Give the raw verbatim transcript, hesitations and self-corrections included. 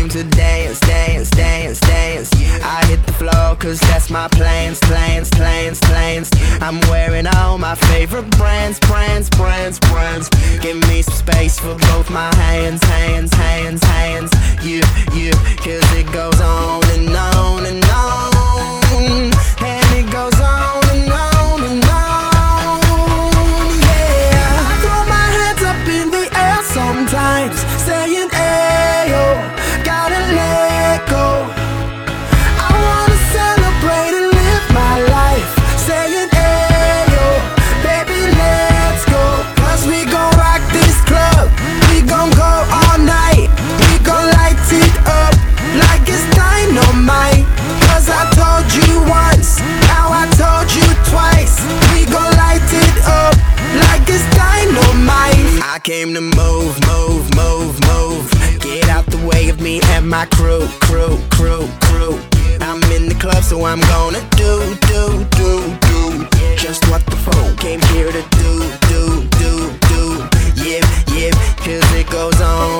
to dance, dance, dance, dance. I hit the floor cause that's my plans, plans, plans, plans. I'm wearing all my favorite brands, brands, brands, brands. Give me some space for both my hands, hands, hands, hands. You, you, cause it goes on and on and on. And it goes on and on and on. Yeah, I throw my hands up in the air sometimes, saying ayo, gotta let go. I wanna celebrate and live my life, saying ayo, baby let's go. Cause we gon' rock this club, we gon' go all night. We gon' light it up like it's dynamite. Cause I told you once, now I told you twice. We gon' light it up like it's dynamite. I came to move, move, move, move. Get out the way of me and my crew, crew, crew, crew. I'm in the club, so I'm gonna do, do, do, do just what the phone came here to do, do, do, do. Yeah, yeah, cause it goes on